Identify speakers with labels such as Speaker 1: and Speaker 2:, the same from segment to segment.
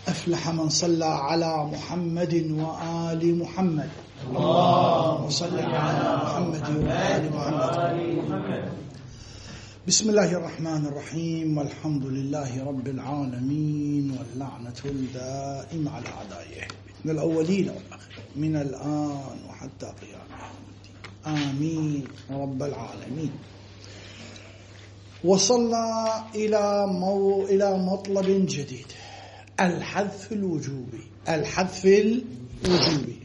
Speaker 1: أفلح من صلى على محمد وآل محمد. اللهم صل على محمد وآل محمد. بسم الله الرحمن الرحيم، والحمد لله رب العالمين، واللعنة الدائمة على أعدائه من الأولين والآخرين من الآن وحتى قيام يوم الدين، آمين رب العالمين. وصلنا إلى مطلب جديد، الحذف الوجوبي. الحذف الوجوبي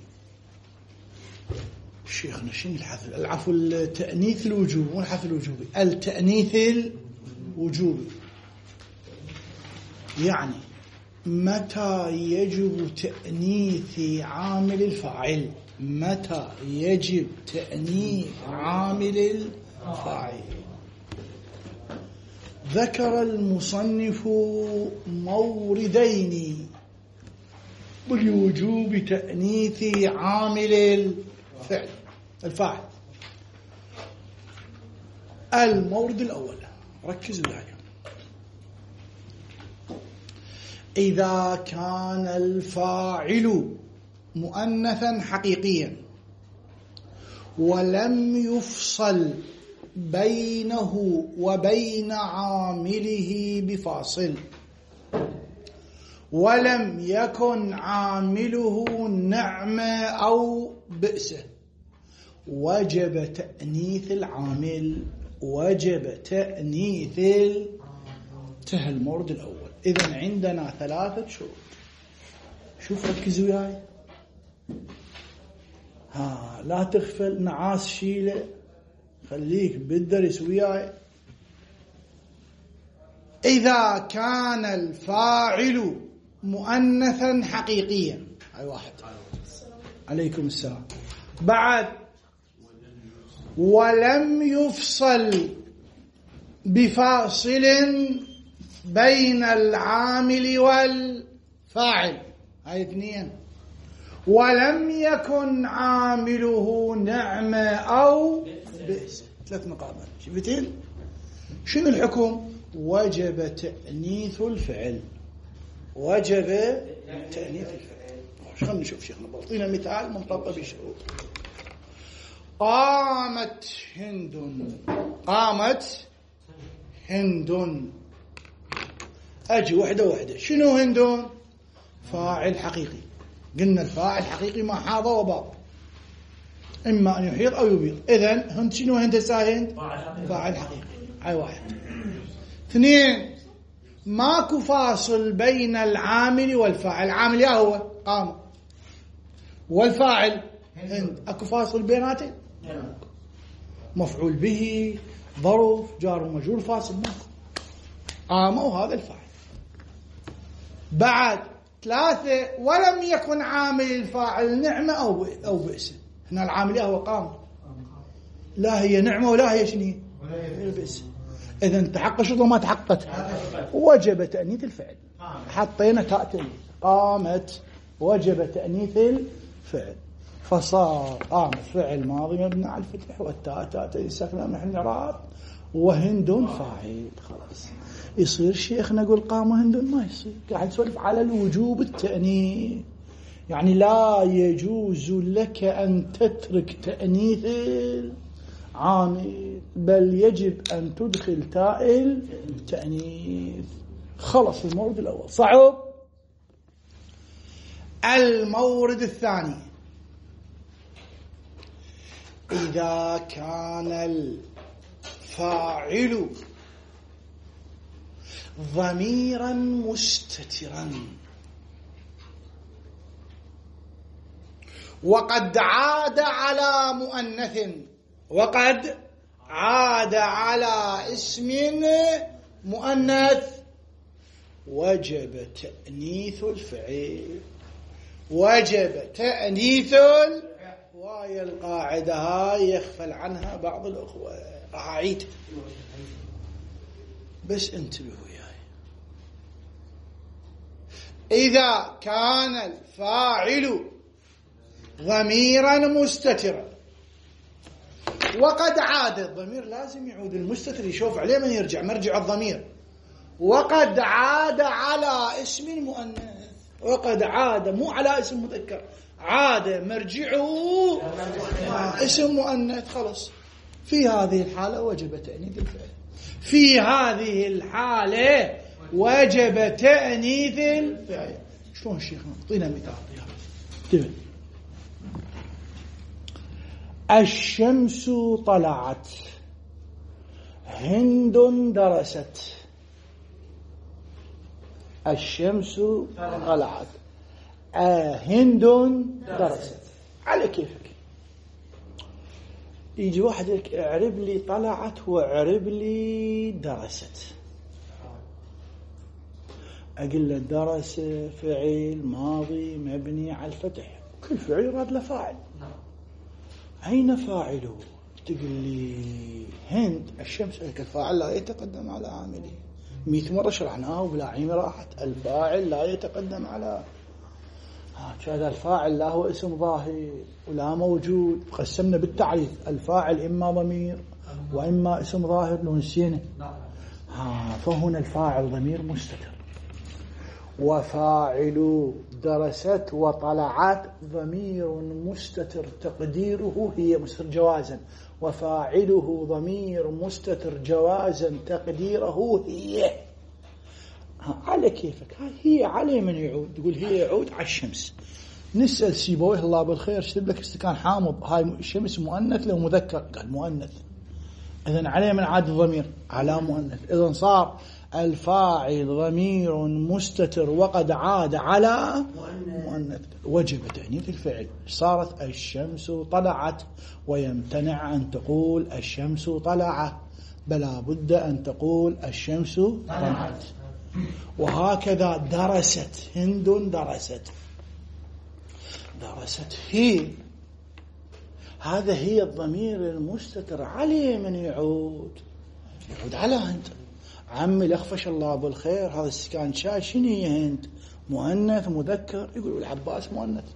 Speaker 1: شيخنا شنو الحذف؟ العفو، التأنيث الوجوبي، مو الحذف الوجوبي، التأنيث الوجوبي. يعني متى يجب تأنيث عامل الفاعل؟ متى يجب تأنيث عامل الفاعل؟ ذكر المصنف موردين بوجوب تأنيث عامل الفاعل. المورد الأول، ركزوا معي، إذا كان الفاعل مؤنثا حقيقيا ولم يفصل بينه وبين عامله بفاصل، ولم يكن عامله نعمة أو بئسة، وجب تأنيث العامل. وجب تأنيث انتهى المورد الأول. إذن عندنا ثلاثة شروط. شوف ركزوا وياي، لا تغفل، نعاس شيله، خليك بالدرس وياي. إذا كان الفاعل مؤنثا حقيقيا، هاي واحد، عليكم السلام. بعد، ولم يفصل بفاصل بين العامل والفاعل، هاي اثنين. ولم يكن عامله نعمة أو بئس، ثلاث نقاط. شفتين؟ شنو الحكم؟ وجب تأنيث الفعل. وجب تأنيث الفعل. خلينا نشوف شيخنا، بعطينا مثال منطبق بشروط. قامت هند. قامت هند. أجي وحدة. شنو هند؟ فاعل حقيقي. قلنا الفاعل حقيقي ما حاض وباط، إما أن يحيط أو يبيض. إذن هند شنو؟ هند هند فاعل حقيقي، هاي واحد. اثنين، ماكو فاصل بين العامل والفاعل. العامل يا هو قام، والفاعل هند، أكو فاصل بيناتهم؟ مفعول به، ظرف، جار ومجرور، فاصل ماكو. قام وهذا الفاعل. بعد ثلاثة، ولم يكن عامل الفاعل نعمة أو بئس. هنا العامل هو قام، لا هي نعمة ولا هي شنو بئس. إذن تحقق شرط وما تحققت، وجب تأنيث الفعل. حطينا تاء تأنيث، قامت، وجب تأنيث الفعل، فصار قام فعل ماضي مبني على الفتح، والتاء تاء ساكنة محل إعراب، وهند فاعل. خلاص يصير شيخنا نقول قام هند؟ ما يصير. قاعد نسولف على الوجوب التأنيث، يعني لا يجوز لك أن تترك تأنيث العامل، بل يجب أن تدخل تاء التأنيث. خلص المورد الأول. صعب. المورد الثاني، إذا كان الفاعل ضميرا مستترا وقد عاد على مؤنث، وقد عاد على اسم مؤنث، وجب تأنيث الفعل. وجب تأنيث وهي القاعدة هاي يغفل عنها بعض الأخوة، راح أعيد بس انتبهوا وياي. إذا كان الفاعل ضميرا مستترا وقد عاد، الضمير لازم يعود، المستتر يشوف عليه من يرجع، مرجع الضمير، وقد عاد على اسم المؤنث. وقد عاد مو على اسم مذكر، عاد مرجعه اسم مؤنث، خلص. في هذه الحالة وجب تأنيث الفعل، في هذه الحالة وجب تأنيث الفعل. شلون الشيخ؟ اعطينا مثال. الشمس طلعت، هند درست. الشمس طلعت، هند درست. على كيفك. يجي واحد يقول اعرب لي طلعت واعرب لي درست. أقول له درس فعل ماضي مبني على الفتح، كل فعل يراد له فاعل. أين فاعله؟ تقول لي هند الشمس، الفاعل لا يتقدم على عامله. 100 مرة شرحناه وبلا عين راحت. الفاعل لا يتقدم على هذا. الفاعل لا هو اسم ظاهر ولا موجود. قسمنا بالتعريف الفاعل إما ضمير وإما اسم ظاهر لو نسينا. فهنا الفاعل ضمير مستتر، وفاعل درست وطلعت ضمير مستتر تقديره هي مستتر جوازا، وفاعله ضمير مستتر جوازا تقديره هي. على كيفك. هي على من يعود؟ تقول هي يعود على الشمس. نسأل سيبويه الله بالخير اشتب لك استكان حامض، هاي الشمس مؤنث لو مذكر؟ قال مؤنث. إذن عليه من عاد الضمير على مؤنث. إذن صار الفاعل ضمير مستتر وقد عاد على مؤنث، وجب تأنيث الفعل. صارت الشمس طلعت، ويمتنع أن تقول الشمس طلعت، بلا بد أن تقول الشمس طلعت. وهكذا درست، هند درست. درست هي، هذا هي الضمير المستتر. عليه من يعود؟ يعود على هند. عمي لخفش الله بالخير، هذا السكان شاي شنو هي هند؟ مؤنث مذكر؟ يقول العباس مؤنث.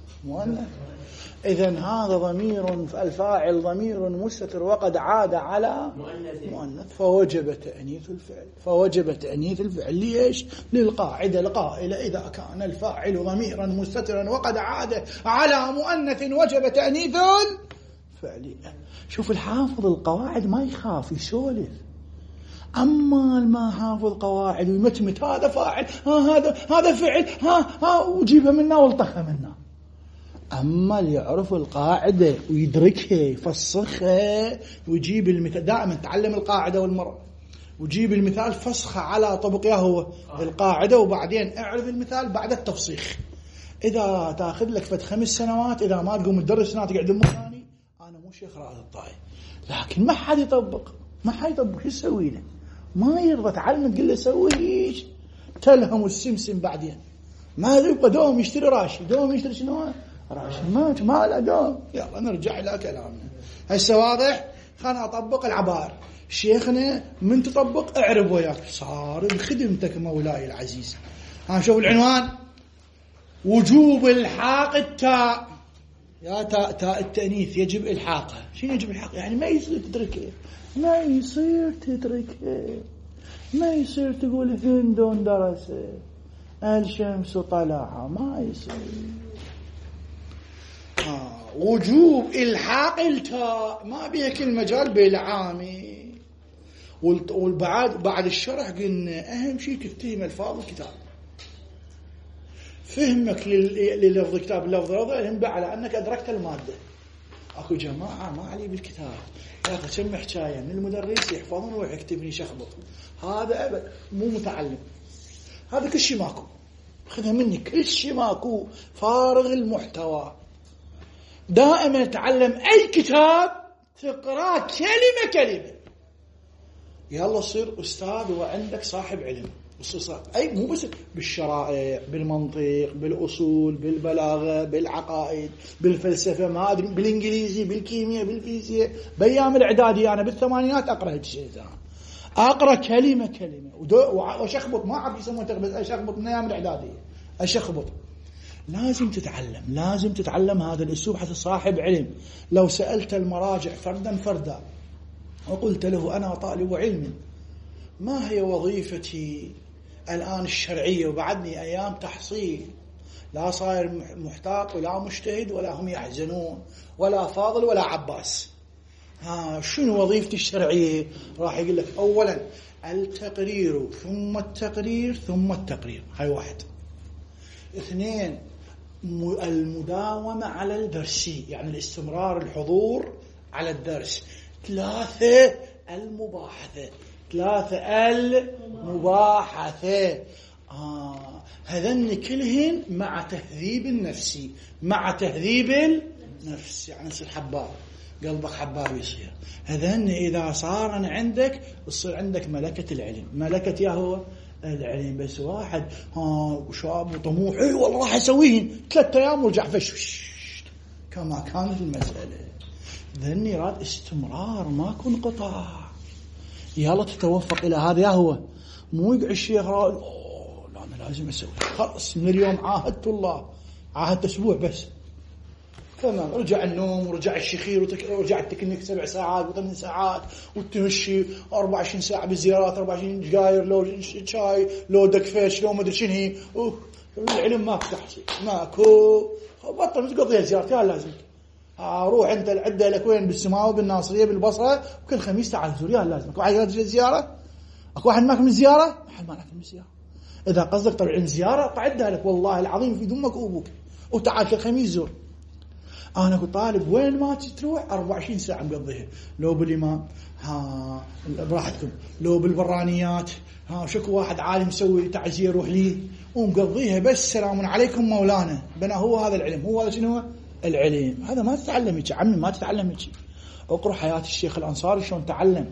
Speaker 1: إذن هذا ضمير، الفاعل ضمير مستتر وقد عاد على مؤنث، فوجب تأنيث الفعل. فوجب تأنيث الفعل. ليش؟ للقاعدة القائلة إذا كان الفاعل ضميرا مستترا وقد عاد على مؤنث وجب تأنيث الفعل. شوف الحافظ القواعد ما يخاف يسولف. أما ما حافظ قواعد ويمتمت هذا فاعل، هذا فعل، وجيبها منا والطخها منا. أما اللي يعرف القاعدة ويدركها يفسخها ويجيب المثال. دائما تعلم القاعدة والمرة وجيب المثال فسخة على طبق هو القاعدة، وبعدين اعرف المثال بعد التفسيخ. إذا تأخذ لك 5 سنوات إذا ما تقوم تدرس سنة تقعد مكاني، أنا مو شيخ رائد الطائي. لكن ما حد يطبق، شو يسوي له؟ ما يرضى تعلم تقول له سوي ايش؟ تلهم السمسم. بعدين ما يبقى دوم يشتري راشي، دوم يشتري شنو؟ راشي. ما له دوم. يلا نرجع إلى كلامنا. هسه واضح؟ خلنا أطبق العبار. شيخنا من تطبق اعرب وياك. صار بخدمتك مولاي العزيز. شوف العنوان: وجوب الحاق التاء. يا تاء التأنيث يجب إلحاقها. شنو يجب إلحاقها؟ يعني ما يصير تتركه، ما يصير تتركه، ما يصير تقول هند درست، الشمس طلع، ما يصير. وجوب إلحاق التاء ما بيه كل مجال بالعامي. بعد الشرح قلنا أهم شيء تفتهم ألفاظ الكتاب، فهمك للفظ الكتاب اللفظ ينبع على أنك أدركت المادة. أكو جماعة ما علي بالكتاب، يا أخي كم حكاية من المدرس يحفظون ويكتبني شخبط. هذا أبد مو متعلم، هذا كل شيء ماكو. خذها مني، كل شيء ماكو، فارغ المحتوى. دائما تعلم أي كتاب تقرأ كلمة كلمة، يلا صير أستاذ وعندك صاحب علم. أي مو بس بالشرائع، بالمنطق، بالأصول، بالبلاغة، بالعقائد، بالفلسفة، ما أدري، بالإنجليزي، بالكيمياء، بالفيزياء. بأيام الإعدادي أنا بالثمانينات أقرأ هالشيء، أقرأ كلمة كلمة وأشخبط. ما أعرف يسمونه تغبط، أشخبط من أيام الإعدادية، أشخبط. لازم تتعلم هذا الأسلوب حتى صاحب علم. لو سألت المراجع فردا وقلت له أنا طالب علم، ما هي وظيفتي الآن الشرعية وبعدني أيام تحصيل، لا صاير محتاط ولا مجتهد ولا هم يحزنون ولا فاضل ولا عباس. شنو وظيفتي الشرعية؟ راح يقول لك أولا التقرير ثم التقرير ثم التقرير، هاي واحد. اثنين المداومة على الدرس، يعني الاستمرار الحضور على الدرس. ثلاثة المباحثة. هذن كلهن مع تهذيب النفس، يعني يصير حباب، قلبك حباب يصير. هذن إذا صار عندك يصير عندك ملكة العلم، ملكة ياهو العلم. بس واحد شاب وطموح والله راح يسويهن 3 أيام ورجع فش كما كانت المسألة. ذن يراد استمرار، ما كن قطع. يلا تتوفق إلى هذا ياهو، مو يقع الشيخ لا أنا لازم أسوي، خلص من اليوم عاهدت الله، عاهدت أسبوع بس تمام. رجع النوم ورجع الشخير ورجع التكنيك 7 ساعات و8 ساعات وتمشي 24 ساعة بالزيارات، 24 جاير لو شاي لو دكفيش لو مدري شنو. العلم ماكو تحصيل، ماكو، بطل تقضيها زيارات. يا لازم روح انت العده لك وين بالسماوه بالناصريه بالبصره، وكل خميس تعال زور. يا لازم اكو واحد يجي زياره، اكو واحد ماك من زياره، ما ماك من زياره. اذا قصدك طلع عند زياره قعدها لك والله العظيم في دمك وابوك، وتعال كل خميس زور. أنا أقول طالب وين ما تروح 24 ساعة مقضيها، لو بالإمام براحتكم، لو بالبرانيات شكو واحد عالم مسوي تعزية روح ليه ومقضيها. بس سلام عليكم مولانا، بنا هو هذا العلم، هو هذا شنو العلم. هذا ما تتعلم يا عمي، ما تتعلم يجي. اقرأ حياة الشيخ الأنصاري شلون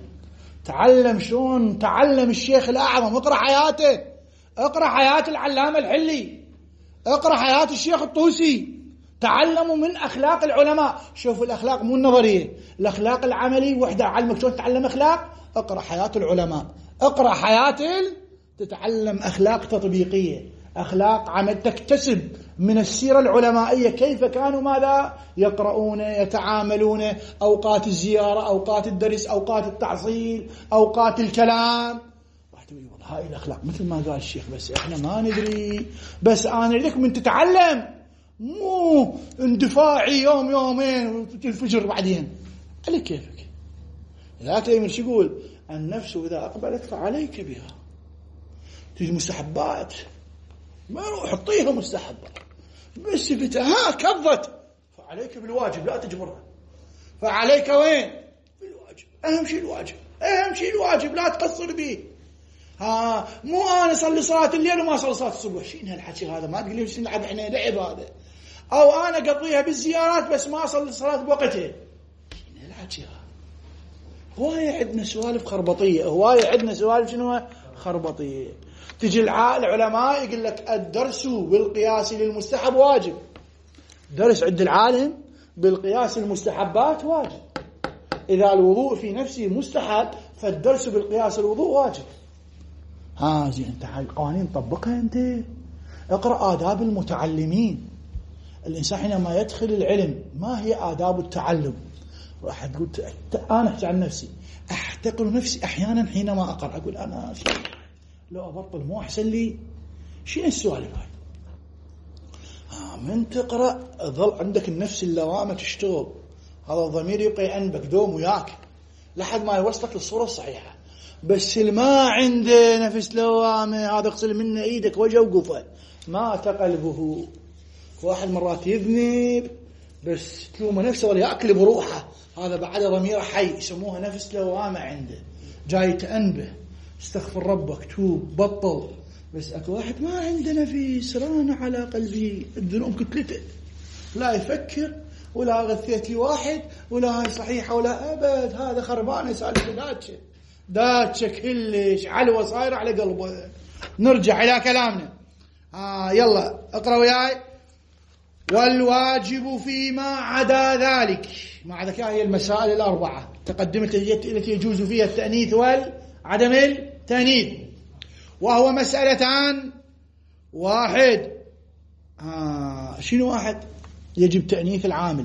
Speaker 1: تعلم شلون تعلم الشيخ الأعظم. اقرأ حياته، اقرأ حياة العلامة الحلي، اقرأ حياة الشيخ الطوسي. تعلموا من أخلاق العلماء. شوفوا الأخلاق مو النظرية، الأخلاق العملي وحدة. علمك شلون تتعلم أخلاق، اقرأ حياة العلماء، اقرأ حياة تتعلم أخلاق تطبيقية، أخلاق عمل، تكتسب من السيرة العلمائية كيف كانوا ماذا يقرؤون يتعاملون، أوقات الزيارة، أوقات الدرس، أوقات التحصيل، أوقات الكلام. واحد يقول والله هاي الأخلاق مثل ما قال الشيخ بس إحنا ما ندري، بس أنا أريدك من تتعلم، مو اندفاعي يوم يومين وتنفجر بعدين. على كيفك. ذاك يمر شو يقول النفس إذا أقبلت فعليك بها. تجي مستحبات ما روح حطيها مستحبات، بس فتها كضت فعليك بالواجب لا تجبرها. فعليك وين بالواجب، أهم شيء الواجب لا تقصر به. مو أنا أصلي صلاة الليل وما أصلي صلاة الصبح. شنو هالحكي هذا؟ ما تقول لي شنو نلعب احنا لعب هذا. أو أنا أقضيها بالزيارات بس ما أصلي الصلاة بوقتها. شنو هالحكي هذا؟ هواية عندنا سوالف خربطية، هواية عندنا سوالف شنو خربطية. تجي العلماء يقول لك الدرس بالقياس للمستحب واجب. درس عند العالم بالقياس المستحبات واجب. إذا الوضوء في نفسه مستحب فالدرس بالقياس الوضوء واجب. زين انت هاي القوانين طبقها انت. اقرأ آداب المتعلمين. الإنسان حينما يدخل العلم ما هي آداب التعلم؟ راح تقول أنا أحكي عن نفسي، أحتقر نفسي أحيانا حينما أقرأ، أقول أنا لو أبطل مو أحسن لي. شنو السؤال هاي؟ من تقرأ ظل عندك النفس اللوامة تشتغل، هذا الضمير يبقى يعنبك دوم وياك لحد ما يوصلك للصورة الصحيحة. بس ما عنده نفس لوامة هذا اغسل منه ايدك وجه وقفه، مات قلبه. واحد مرات يذنب بس تلومه نفسه ولا يأكل بروحه، هذا بعد ضمير حي، يسموها نفس لوامة عنده جاي تأنبه. استغفر ربك، توب، بطل. بس اكو واحد ما عنده نفس، ران على قلبي الذنوب كتلته، لا يفكر ولا غثيت لي واحد ولا هاي صحيحة ولا أبد، هذا خربانة سالفة داتشة كلش علوة صايرة على قلبه. نرجع إلى كلامنا. يلا اقرأ وياي. والواجب فيما عدا ذلك، ما عدا هي المسائل الأربعة تقدمت التي يجوز فيها التأنيث والعدم التأنيث، وهو مسألتان. واحد شنو واحد؟ يجب تأنيث العامل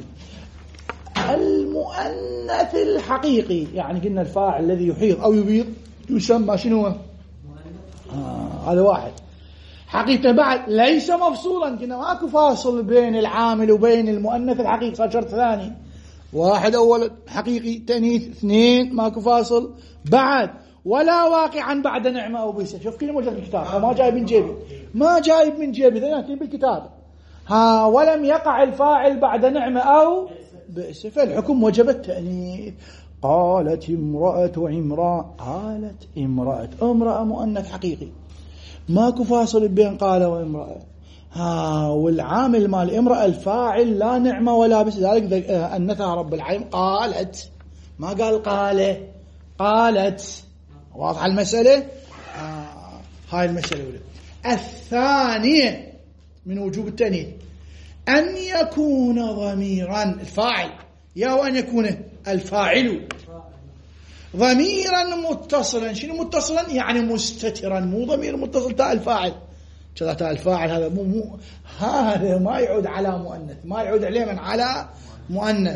Speaker 1: المؤنث الحقيقي، يعني قلنا الفاعل الذي يحيض أو يبيض يسمى شنو؟ هذا واحد. حقيقة بعد ليس مفصولا، كنا ماكو فاصل بين العامل وبين المؤنث الحقيقي، صار شرط ثاني. واحد أول حقيقي، تأنيث، اثنين ماكو فاصل بعد، ولا واقعا بعد نعمة أو بئس. شوف كلمة موجودة في الكتاب، ما جايب من جيبي، ما جايب من جيبي، ذاتي بالكتاب. ولم يقع الفاعل بعد نعمة أو بئس، فالحكم وجب التأنيث. قالت امرأة عمران، قالت امرأة مؤنث حقيقي، ماكو فاصل بين قال وامرأة. والعامل مال امرأة الفاعل لا نعمة ولا بئس، ذلك أنثها رب العالمين. قالت، ما قال قاله، قالت. واضحة المسألة؟ هاي المسألة الأولى. الثانية من وجوب التأنيث أن يكون ضميرا الفاعل، يا وأن يكون الفاعل ضميرا متصلا. شنو متصلا؟ يعني مستترا، مو ضمير متصل تاء الفاعل. كذا تاء الفاعل هذا هذا ما يعود على مؤنث، ما يعود عليه من على مؤنث.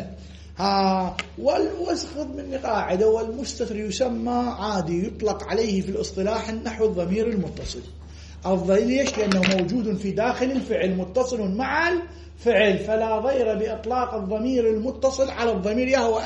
Speaker 1: والوسخ من قاعدة، والمستتر يسمى عادي، يطلق عليه في الاصطلاح نحو الضمير المتصل. ليش؟ لأنه موجود في داخل الفعل، متصل مع الفعل، فلا ضير بإطلاق الضمير المتصل على الضمير يهو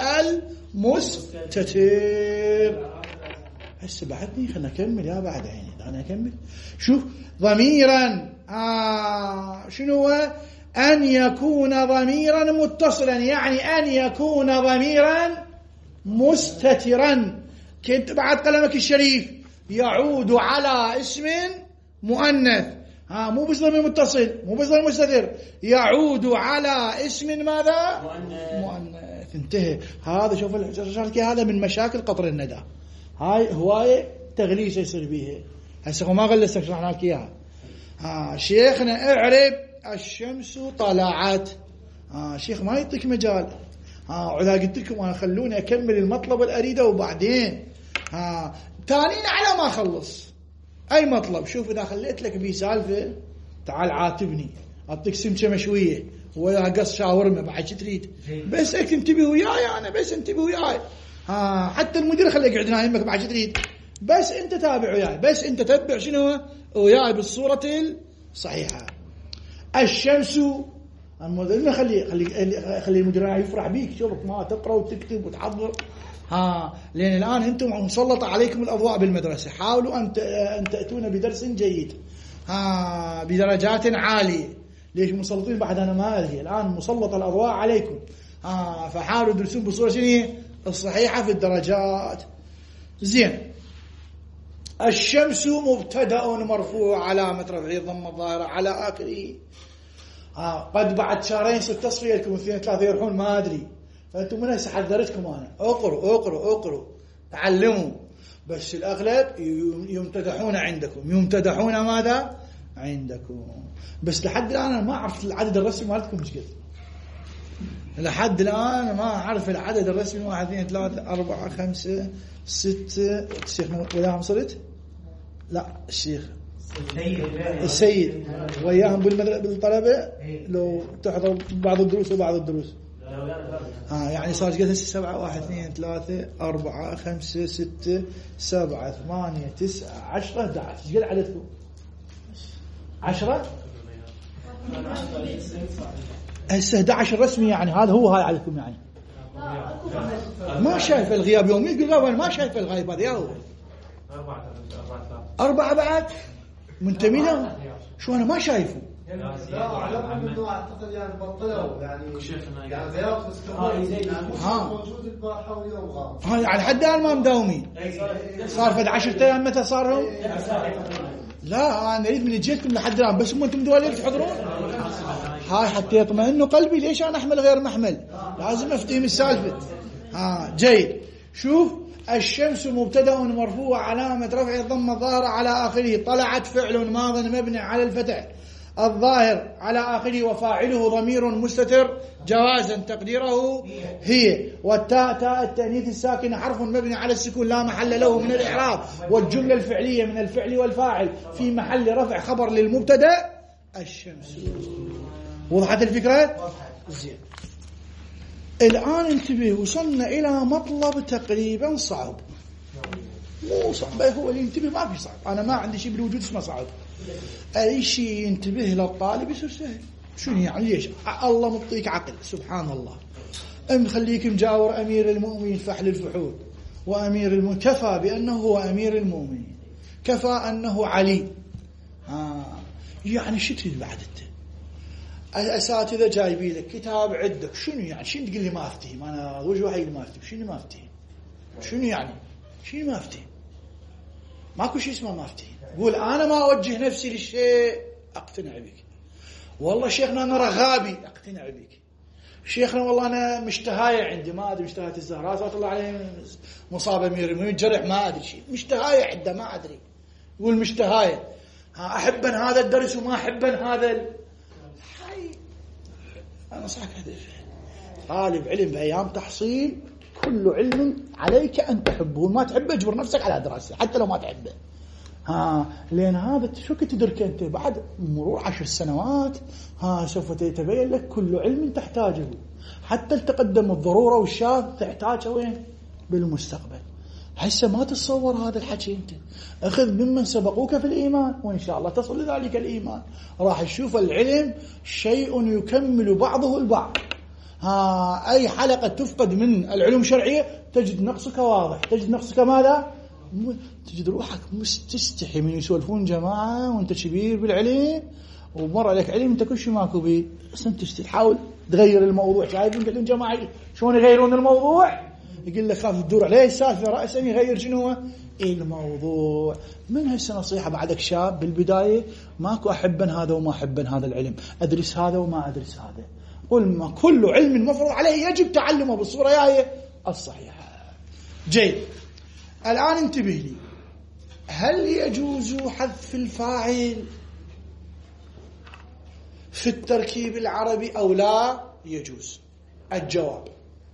Speaker 1: المستتر. هسه بعدني، خلنا نكمل يا بعد عيني، خلنا نكمل. شوف ضميرا، شنو هو؟ أن يكون ضميرا متصلا، يعني أن يكون ضميرا مستترا. كنت بعد قلمك الشريف يعود على اسم مؤنث، مو بس ضمير متصل، مو بس ضمير مستتر، يعود على اسم ماذا؟ مؤنث. انتهى. هذا شوف هذا من مشاكل قطر الندى، هاي هواية تغليس يصير بيها. هسه ما غلستك، شرحنا لك اياها. شيخنا اعرب الشمس طلعت. شيخ ما يعطيك مجال. وإذا قلت لكم انا خلوني اكمل المطلب اللي اريده وبعدين تانيين على ما اخلص اي مطلب. شوف اذا خليت لك بي سالفه، تعال عاتبني، اعطيك سمكه مشويه ويا قص شاورما، بعد شو تريد؟ بس انتبه وياي، انا بس انتبه وياي. حتى المدير خليه يقعد هنا يمك، بعد شو تريد؟ بس انت تابع وياي، بس انت تتبع شنو وياي بالصوره الصحيحه. الشمس، المدير خلي المدير يفرح بيك، شوفك ما تقرا وتكتب وتحضر. لان الان انتم مسلطه عليكم الاضواء بالمدرسه، حاولوا ان تاتون بدرس جيد بدرجات عاليه. ليش مسلطين؟ بعد انا ما ادري، الان مسلطه الاضواء عليكم، فحاولوا تدرسون بصوره شنو الصحيحه في الدرجات. زين. الشمس مبتدأ مرفوع، علامة رفعه الضمة الظاهرة على آخره. قد بعد شهرين ست تصفية لكم، 2 3 يروحون ما أدري، فأنتم من هسه حذرتكم أنا، اقروا تعلموا. بس الأغلب يمتدحون عندكم، يمتدحون ماذا؟ عندكم. بس لحد الآن أنا ما أعرف العدد الرسمي مالتكم مش قد. لحد الآن ما أعرف العدد الرسمي، 1 2 3 4 5 6. الشيخ وياهم صرت؟ لا الشيخ السيد وياهم بالطلبة، لو تحضر بعض الدروس وبعض الدروس. يعني صار قد 7 1 2 3 4 5 6 7 8 9 10 11. ايش قد عددكم؟ 10. هسه 11 رسمي، يعني هذا هو هاي عددكم. يعني ما شايف الغياب يوم يقول ما شايف الغياب هذا يا هو 4 بعد منتمي له. شو انا ما شايفه؟ اعتقد يعني بطلوا يعني غياب موجود البارحه واليوم غاب. يعني حد الان ما مداومين. صار في 10 ايام متى صارهم؟ لا انا اريد من جيتكم لحد الان، بس انتم مدوالين تحضرون. هاي حتى يطمئنوا قلبي، ليش انا احمل غير محمل؟ لازم افتهم السالفه. جيد. شوف، الشمس مبتدأ مرفوع، علامة رفع الضمة الظاهرة على آخره. طلعت فعل ماض مبني على الفتح الظاهر على آخره، وفاعله ضمير مستتر جوازا تقديره هي. والتاء تاء التأنيث الساكنة حرف مبني على السكون لا محل له من الإعراب. والجملة الفعلية من الفعل والفاعل في محل رفع خبر للمبتدأ الشمس. وضحت الفكرة؟ زين. الآن انتبه، وصلنا إلى مطلب تقريبا صعب، مو صعب، هو اللي ينتبه ما في صعب. أنا ما عندي شيء بالوجود اسمه صعب، أي شيء ينتبه للطالب يصير سهل. شنو يعني؟ ليش؟ الله مطيك عقل سبحان الله، مخليك مجاور أمير المؤمنين فحل الفحول وأمير المؤمنين، كفى بأنه هو أمير المؤمنين، كفى أنه علي. يعني شو تريد بعد أنت؟ الأساتذة جايبين لك كتاب عندك، شنو يعني؟ شنو تقول لي ما أفتهم؟ أنا وجه وحيد ما أفتهم. شنو ما أفتهم؟ شنو يعني؟ شنو ما أفتهم؟ ماكو شيء اسمه ما أفتهم. قول أنا ما أوجه نفسي للشيء أقتنع بك. والله شيخنا أنا رغابي أقتنع بك. شيخنا والله أنا مشتهاية عندي، ما أدري مشتهاية الزهراء صلى الله عليه مصاب أمير المؤمنين جرح ما أدري شيء، مشتهاية عنده ما أدري. يقول مشتهاية، أحبا هذا الدرس وما أحبا هذا أنا صح هذا طالب علم بأيام تحصيل، كل علم عليك أن تحبه، ما تحبه اجبر نفسك على دراسة حتى لو ما تحبه. لأن هذا شو كنت تدرك أنت بعد مرور 10 سنوات سوف تتبين لك كل علم تحتاجه، حتى التقدم الضرورة والشاذ تحتاجه وين؟ بالمستقبل. هسه ما تتصور هذا الحكي. أنت أخذ ممن سبقوك في الإيمان وإن شاء الله تصل لذلك الإيمان. راح تشوف العلم شيء يكمل بعضه البعض. أي حلقة تفقد من العلوم الشرعية تجد نقصك واضح. تجد نقصك ماذا؟ تجد روحك مستستحي من يسولفون جماعة وانت كبير بالعلم ومر عليك علم انت كل شيء ماكو بيه، بس انت تحاول تغير الموضوع. شايفين قاعدين جماعة شلون يغيرون الموضوع؟ يقول لك خاف تدور عليه السالفة رأسا يغير شنو هو الموضوع. من هسه نصيحة بعدك شاب بالبداية، ماكو أحبا هذا وما أحبا هذا العلم، أدرس هذا وما أدرس هذا. قل ما كل علم مفروض عليه يجب تعلمه بالصورة هي الصحيحة. جيد، الآن انتبه لي، هل يجوز حذف الفاعل في التركيب العربي أو لا يجوز؟ الجواب: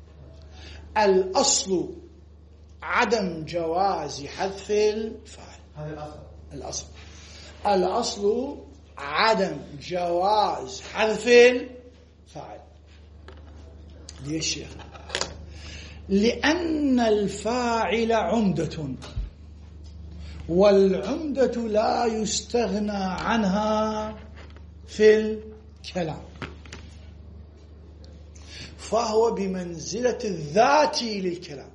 Speaker 1: الأصل عدم جواز حذف الفاعل. هذا الأصل عدم جواز حذف الفاعل. ليش يا شيخ؟ لأن الفاعل عمدة، والعمدة لا يستغنى عنها في الكلام، فهو بمنزلة الذات للكلام،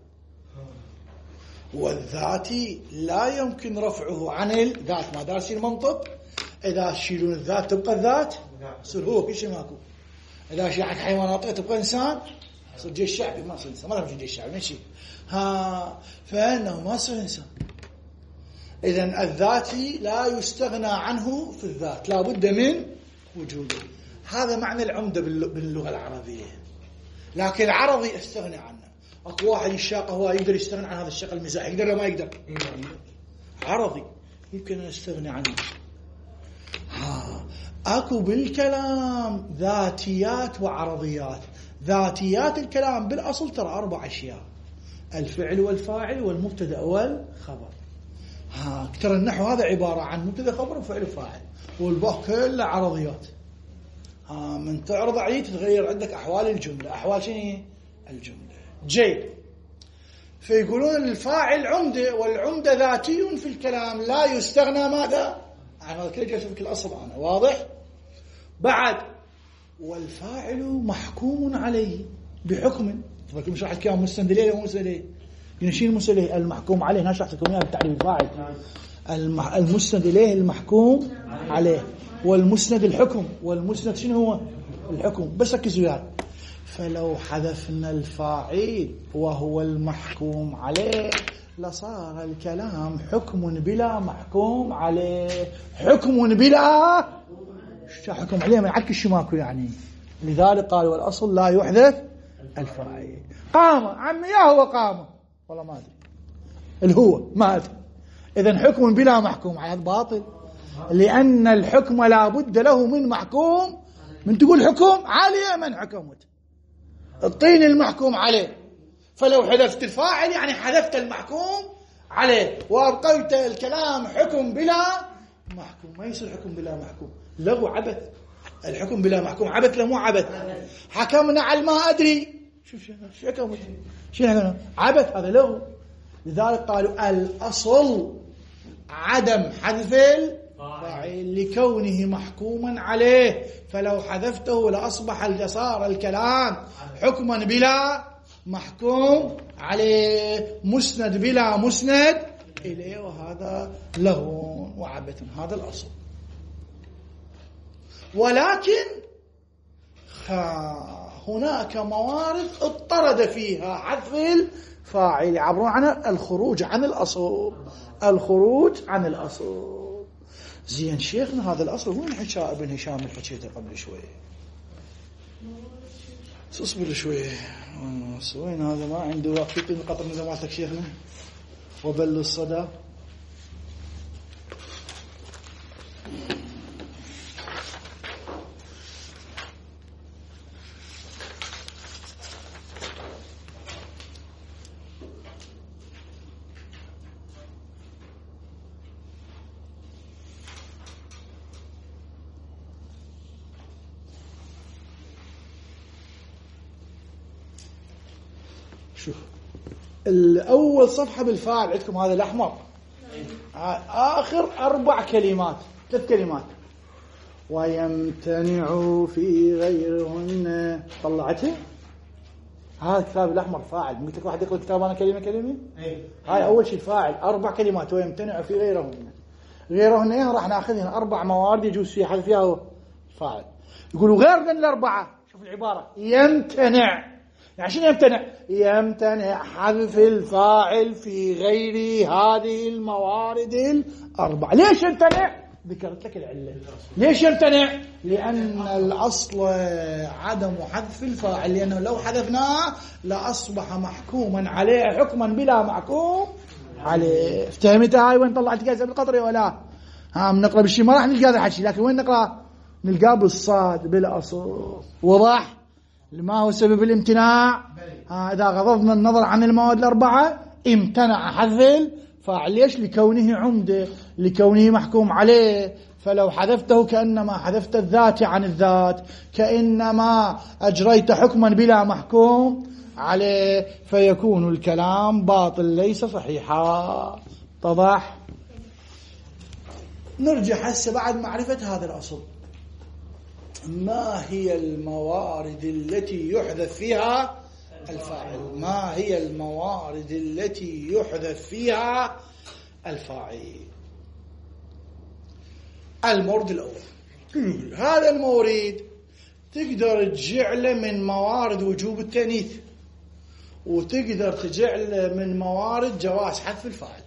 Speaker 1: والذات لا يمكن رفعه عن الذات. ما دارسين المنطق؟ إذا تشيلون الذات تبقى الذات، يصير هو كل شيء ماكو. إذا شيعك حيوانات تبقى إنسان، يصير جيش شعبي ما يصير إنسان. ما نعرف جيش شعبي ماشي فإنه ما يصير إنسان. إذن الذاتي لا يستغنى عنه في الذات، لا بد من وجوده. هذا معنى العمدة باللغة العربية. لكن العربي استغنى عنه. أكو واحد الشاقة هو يقدر يستغنى عن هذا الشق المزاح، يقدر ولا ما يقدر؟ عربي يمكن أن يستغنى عنه. أكو بالكلام ذاتيات وعرضيات. ذاتيات الكلام بالأصل ترى 4 أشياء: الفعل والفاعل والمبتدأ والخبر. ترى النحو هذا عبارة عن مبتدأ خبر وفعل وفاعل، والباقي كله عرضيات. من تعرض عليه تتغير عندك أحوال الجملة. أحوال شنو؟ الجملة. جيد. فيقولون الفاعل عمدة، والعمدة ذاتي في الكلام لا يستغنى ماذا عن هذا كله. جالس في الأصل أنا واضح. بعد والفاعل محكوم عليه بحكم. طبعا مش راح الكلام مستند إليه ومو مستند إليه. ينشين المستند إليه المحكوم عليه. ناش راح تكون بالتعريف الفاعل. المستند إليه المحكوم عليه، والمسند الحكم، والمسند شنو هو؟ الحكم. بس ركزوا وياي. فلو حذفنا الفاعل وهو المحكوم عليه لصار الكلام حكم بلا محكوم عليه. حكم بلا حكم عليه ما يعكس شماكو يعني. لذلك قال والأصل لا يحذف الفاعل. قام عمي يا هو قام والله ما أدري الهو ما أدري. إذن حكم بلا محكوم عليه باطل، لأن الحكم لا بد له من محكوم. من تقول حكم عليه من حكمت الطين المحكوم عليه. فلو حذفت الفاعل يعني حذفت المحكوم عليه وأبقيت الكلام حكم بلا محكوم. ما يصير حكم بلا محكوم، لغو عبث. الحكم بلا محكوم عبث لا مو عبث. حكمنا على ما أدري شو حكمت شو عبث، هذا لغو. لذلك قالوا الأصل عدم حذف الفاعل لكونه محكوما عليه، فلو حذفته لأصبح صار الكلام حكما بلا محكوم عليه، مسند بلا مسند إليه، وهذا لغو وعبث. هذا الأصل. ولكن هناك موارد اضطرد فيها حذف الفاعل، يعبرون عن الخروج عن الأصل. الخروج عن الأصل. زين شيخنا هذا الأصل وين حكى ابن هشام الحكيته قبل شوي؟ اصبر شوي. وين هذا؟ ما عنده وقت قطر من زمانتك شيخنا وبل الصدى. شوف الأول صفحة بالفاعل عندكم هذا الأحمر، آخر 4 كلمات 3 كلمات. ويمتنع في غيرهن، طلعتها؟ هذا الكتاب الأحمر فاعل. قلت لك واحد يقرأ الكتاب أنا كلمة كلمة. هاي أول شيء فاعل 4 كلمات. ويمتنع في غيرهن راح ناخذها 4 موارد يجوز فيها حذف فيها فاعل. يقولوا غير من ال4. شوف العبارة يمتنع، يعني شنو يمتنع؟ يمتنع حذف الفاعل في غير هذه الموارد ال4. ليش يمتنع؟ ذكرت لك العلة. ليش يمتنع؟ لأن الأصل عدم حذف الفاعل، لأنه لو حذفناه لأصبح محكوما عليه حكما بلا محكوم عليه. افتهمت هاي؟ وين طلعت كاسة بالقطري ولا؟ نقرأ بالشيء ما راح نلقى هذا الحكي، لكن وين نقرأ؟ نلقاه بالصاد بالأصل. وضح؟ ما هو سبب الامتناع؟ إذا غضضنا النظر عن المواد ال4 امتنع حذف الفاعل. ليش؟ لكونه عمده، لكونه محكوم عليه. فلو حذفته كأنما حذفت الذات عن الذات، كأنما أجريت حكما بلا محكوم عليه، فيكون الكلام باطل ليس صحيحا. اتضح؟ نرجع هسه بعد معرفة هذا الأصل. ما هي الموارد التي يحذف فيها الفاعل؟ ما هي الموارد التي يحذف فيها الفاعل؟ المورد الأول، هذا المورد تقدر تجعله من موارد وجوب التأنيث، وتقدر تجعله من موارد جواز حذف الفاعل.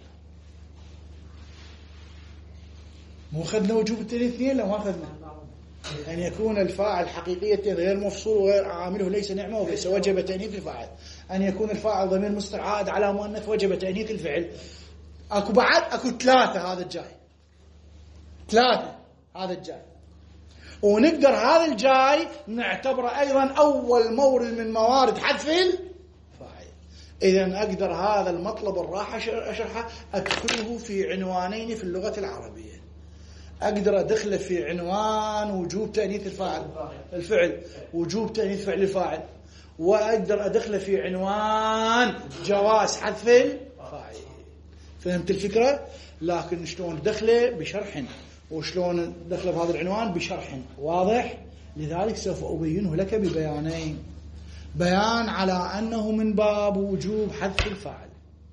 Speaker 1: مو أخذنا وجوب التأنيث 2؟ لا ما أخذنا. أن يكون الفاعل حقيقية غير مفصول وغير عامله ليس نعمة وليس وجب تأنيث الفاعل. أن يكون الفاعل ضمير مستعاد على مؤنث وجب تأنيث الفعل. أكو بعد أكو 3 هذا الجاي، 3 هذا الجاي. ونقدر هذا الجاي نعتبره أيضا أول مورد من موارد حذف الفاعل. إذن أقدر هذا المطلب الراح أشرحه أدخله في عنوانين في اللغة العربية. أقدر أدخله في عنوان وجوب تأنيث الفعل، وجوب تأنيث فعل الفاعل، وأقدر أدخله في عنوان جواز حذف الفاعل. فهمت الفكرة؟ لكن شلون دخله بشرح، وشلون دخله بهذا العنوان بشرح واضح. لذلك سوف أبينه لك ببيانين: بيان على أنه من باب وجوب حذف الفاعل،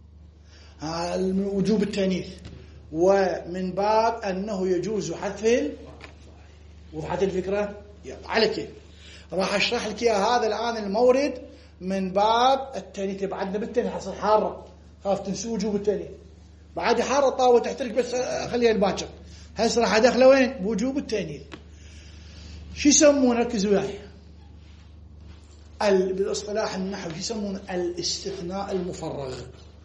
Speaker 1: وجوب التأنيث، ومن باب أنه يجوز حذف الفاعل. وضحت الفكرة؟ يلا على كيف راح أشرح لك هذا الآن المورد من باب التأنيث. بعدنا بالتأنيث حصل حارة، خاف تنسوا وجوب التأنيث. بعد حارة طاوة تحترق، بس خليها الباكر. هسه راح أدخله وين؟ بوجوب التأنيث. شو يسمونه؟ ركزوا وياي. بالاصطلاح النحوي يسمونه الاستثناء المفرغ.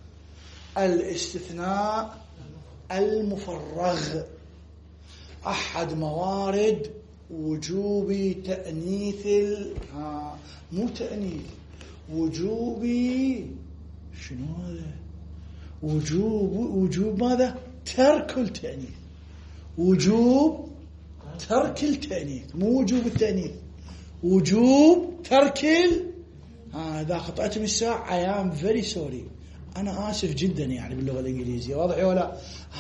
Speaker 1: الاستثناء المفرغ أحد موارد وجوب تأنيث مو تأنيث، وجوب شنو هذا؟ وجوب ماذا؟ ترك التأنيث. وجوب ترك التأنيث، مو وجوب التأنيث، وجوب ترك هذا. خطأت بالساعة. I am very sorry. أنا آسف جدا يعني باللغة الإنجليزية، واضح ولا؟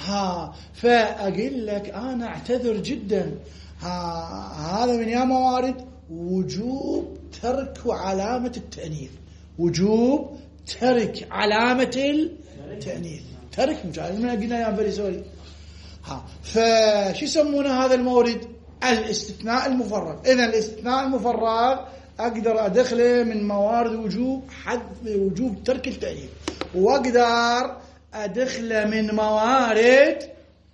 Speaker 1: فأقول لك أنا أعتذر جدا. هذا من يا موارد وجوب ترك علامة التأنيث، وجوب ترك علامة التأنيث، ترك مجال قلنا يا بري سوري. فشو يسمونه هذا المورد؟ الاستثناء المفرغ. إذن الاستثناء المفرغ أقدر أدخله من موارد وجوب ترك التأنيث، وأقدر أدخله من موارد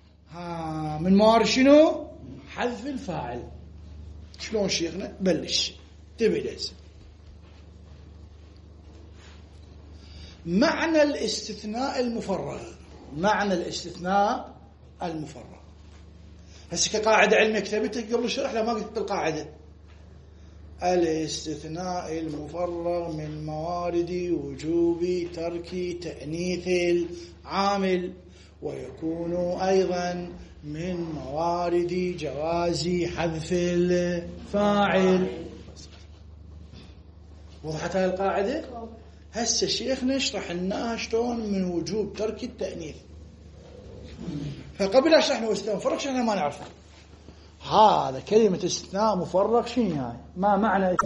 Speaker 1: شنو؟ حذف الفاعل. شلون شيخنا؟ بلش تبلز. معنى الاستثناء المفرغ، معنى الاستثناء المفرغ هسه كقاعدة علمية كتبتها قبل الشرح، لا ما قلت القاعدة. الاستثناء المفرغ من موارد وجوب ترك تأنيث العامل، ويكون أيضا من موارد جواز حذف الفاعل. وضحت هاي القاعدة؟ هسه شيخنا اشرح لنا شلون من وجوب ترك التأنيث. فقبل اشرح له استثناء مفرغ شيخنا ما نعرفه. هذا كلمة استثناء مفرغ شنو هاي؟ ما معنى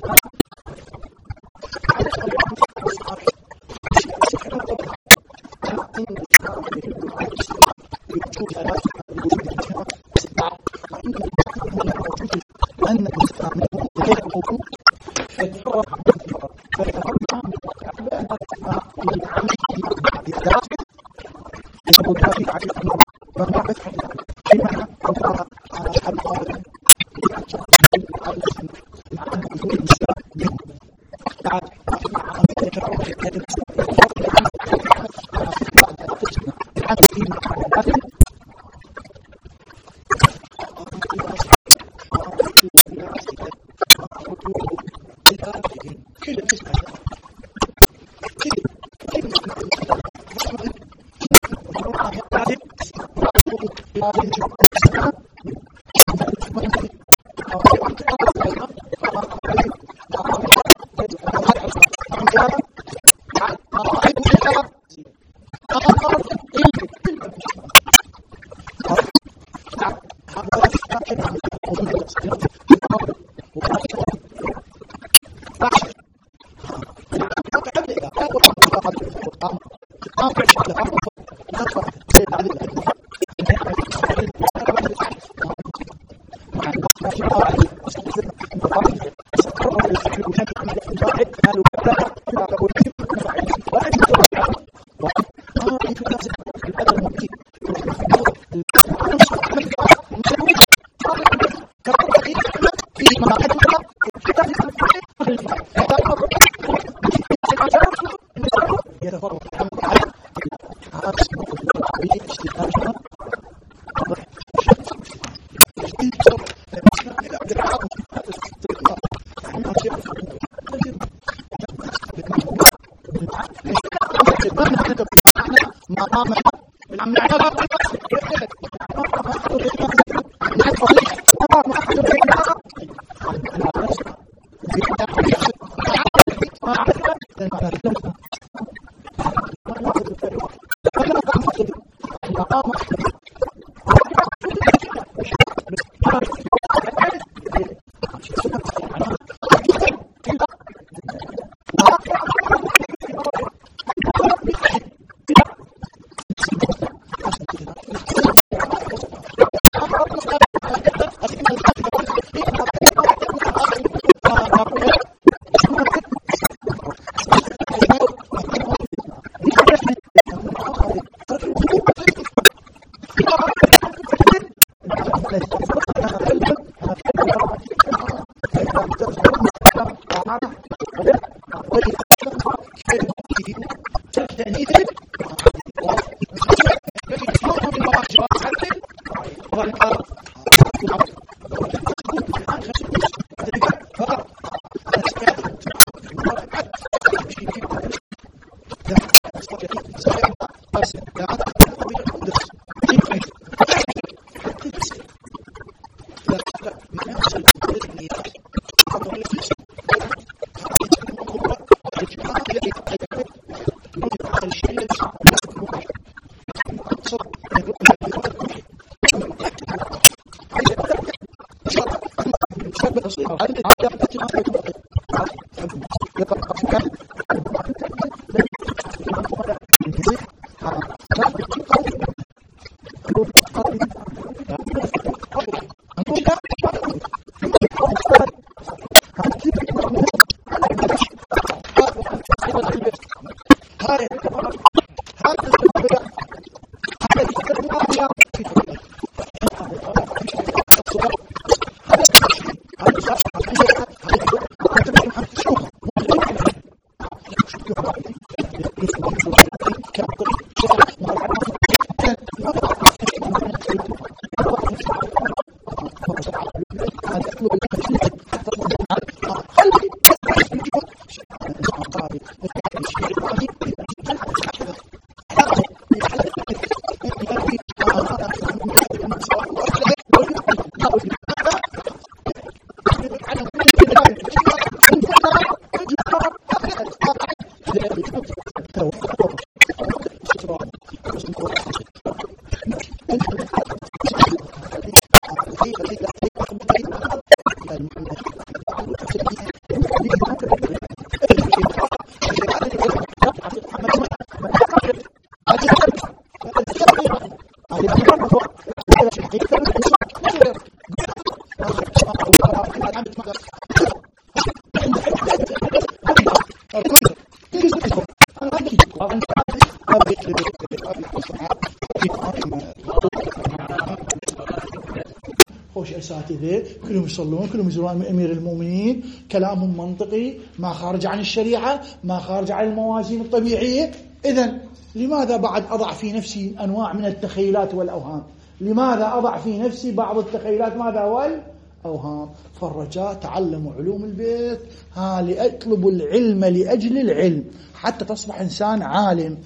Speaker 1: خوش أساتذة كلهم يصلون، كلهم يزورون أمير المؤمنين، كلامهم منطقي، ما خارج عن الشريعة، ما خارج عن الموازين الطبيعية. إذن لماذا بعد أضع في نفسي أنواع من التخيلات والأوهام؟ لماذا أضع في نفسي بعض التخيلات؟ ماذا والأوهام؟ فالرجاء تعلموا علوم البيت، لأطلبوا العلم لأجل العلم حتى تصبح إنسان عالم.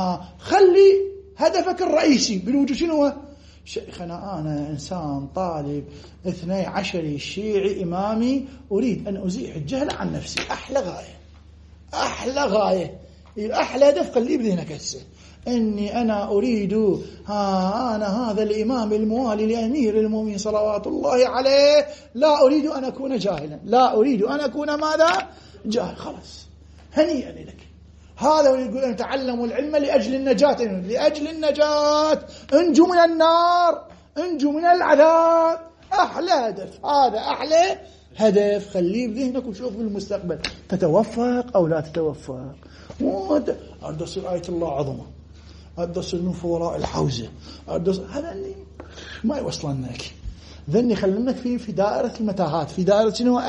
Speaker 1: خلي هدفك الرئيسي بالوجود شنو هو؟ شيخنا أنا إنسان طالب 12 شيعي إمامي، أريد أن أزيح الجهل عن نفسي. أحلى غاية، أحلى غاية، أحلى هدف خليه بذهنك هسه. إني أنا أريد أنا هذا الإمام الموالي لأمير المؤمنين صلوات الله عليه، لا أريد أن أكون جاهلا، لا أريد أن أكون ماذا؟ جاهل. خلاص هنيئا لك. هذا يقول أن تعلموا العلم لأجل النجاة، لأجل النجاة، انجوا من النار، انجوا من العذاب. أحلى هدف، هذا أحلى هدف خليه بذهنك وشوف بالمستقبل تتوفق أو لا تتوفق. أدرس آية الله عظمة، أدرس النوف وراء الحوزة، أدرس هذا اللي ما يوصلنك، ذني خلنك في دائرة المتاهات، في دائرة شنو؟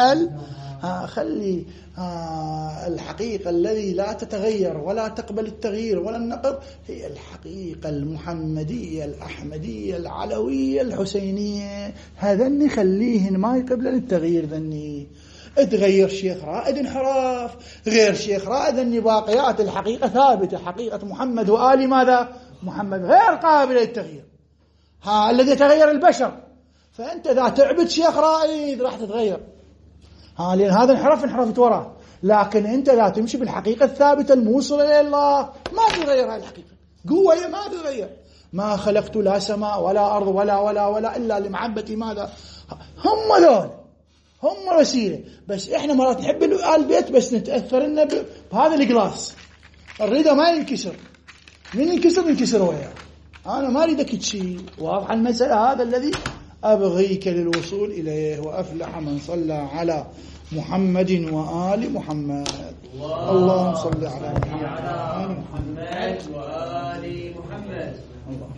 Speaker 1: خلي الحقيقة الذي لا تتغير ولا تقبل التغيير ولا النقد هي الحقيقة المحمدية الأحمدية العلوية الحسينية. هذني خليهن ما يقبل التغيير. ذني اتغير شيخ رائد انحراف، غير شيخ رائد ذني باقيات الحقيقة ثابتة، حقيقة محمد وآل ماذا؟ محمد غير قابل للتغيير. الذي تغير البشر، فأنت إذا تعبد شيخ رائد راح تتغير، لأن هذا انحرفت وراه. لكن أنت لا تمشي بالحقيقة الثابتة الموصلة إلى الله، ما تغير هذه الحقيقة، قوة ما تغير. ما خلقت لا سماء ولا أرض ولا إلا لمحبة ماذا؟ هم ذول، هم وسيلة. بس إحنا مرات نحب البيت بس نتأثر لنا بهذا القلاص. الرضا ما ينكسر، من ينكسر وياه. أنا ما أريدك تشي. واضح المسألة؟ هذا الذي أبغيك للوصول إليه. وأفلح من صلى على محمد وآل محمد. اللهم صل على محمد
Speaker 2: وآل محمد.